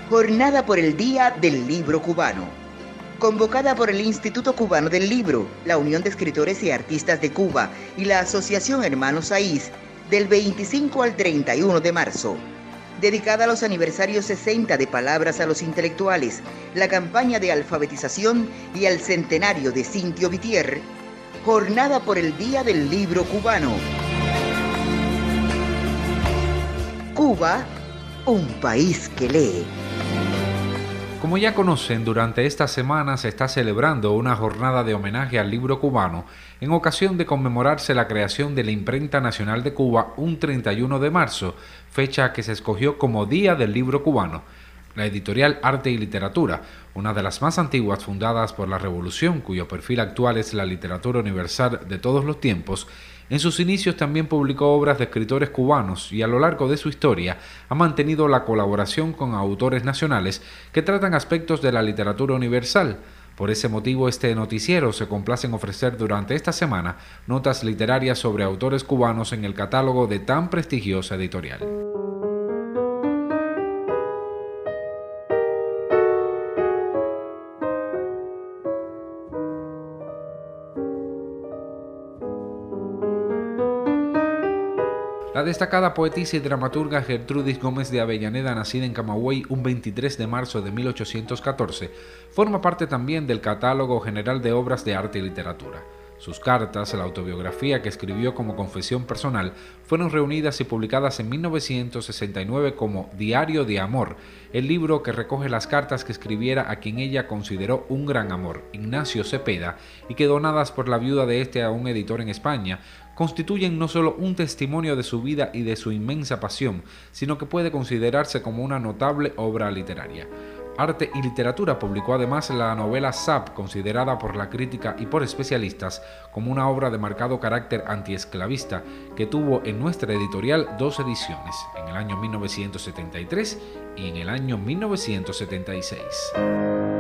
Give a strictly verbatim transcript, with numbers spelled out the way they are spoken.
Jornada por el Día del Libro Cubano. Convocada por el Instituto Cubano del Libro, la Unión de Escritores y Artistas de Cuba y la Asociación Hermanos Saiz, del veinticinco al treinta y uno de marzo. Dedicada a los aniversarios sesenta de Palabras a los Intelectuales, la campaña de alfabetización y al centenario de Cintio Vitier. Jornada por el Día del Libro Cubano. Cuba, un país que lee. Como ya conocen, durante esta semana se está celebrando una jornada de homenaje al libro cubano en ocasión de conmemorarse la creación de la Imprenta Nacional de Cuba un treinta y uno de marzo, fecha que se escogió como Día del Libro Cubano. La editorial Arte y Literatura, una de las más antiguas fundadas por la Revolución, cuyo perfil actual es la literatura universal de todos los tiempos, en sus inicios también publicó obras de escritores cubanos y a lo largo de su historia ha mantenido la colaboración con autores nacionales que tratan aspectos de la literatura universal. Por ese motivo, este noticiero se complace en ofrecer durante esta semana notas literarias sobre autores cubanos en el catálogo de tan prestigiosa editorial. La destacada poetisa y dramaturga Gertrudis Gómez de Avellaneda, nacida en Camagüey un veintitrés de marzo de mil ochocientos catorce, forma parte también del Catálogo General de Obras de Arte y Literatura. Sus cartas, la autobiografía que escribió como confesión personal, fueron reunidas y publicadas en mil novecientos sesenta y nueve como Diario de Amor, el libro que recoge las cartas que escribiera a quien ella consideró un gran amor, Ignacio Cepeda, y que donadas por la viuda de este a un editor en España, constituyen no solo un testimonio de su vida y de su inmensa pasión, sino que puede considerarse como una notable obra literaria. Arte y Literatura publicó además la novela Sap, considerada por la crítica y por especialistas como una obra de marcado carácter antiesclavista, que tuvo en nuestra editorial dos ediciones, en el año mil novecientos setenta y tres y en el año mil novecientos setenta y seis.